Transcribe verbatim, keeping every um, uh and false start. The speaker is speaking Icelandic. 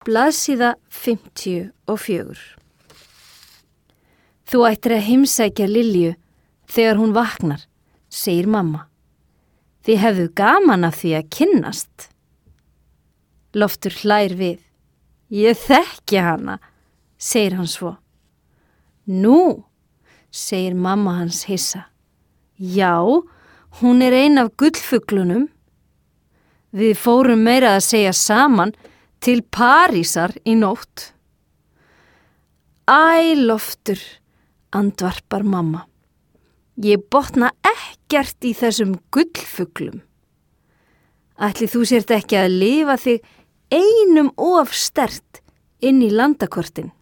Blaðsíða fimmtíu og fjögur. Þú ættir að heimsækja Lilju þegar hún vaknar, segir mamma. Þið hefðu gaman af því að kynnast. Loftur hlær við. Ég þekki hana, segir hann svo. Nú, segir mamma hans hissa. Já, hún er ein af gullfuglunum. Við fórum meira að segja saman til Parísar í nótt. Æ, Loftur, andvarpar mamma. Ég botna ekkert í þessum gullfuglum. Ætli þú sért ekki að lifa þig einum of sterkt inn í landakortin.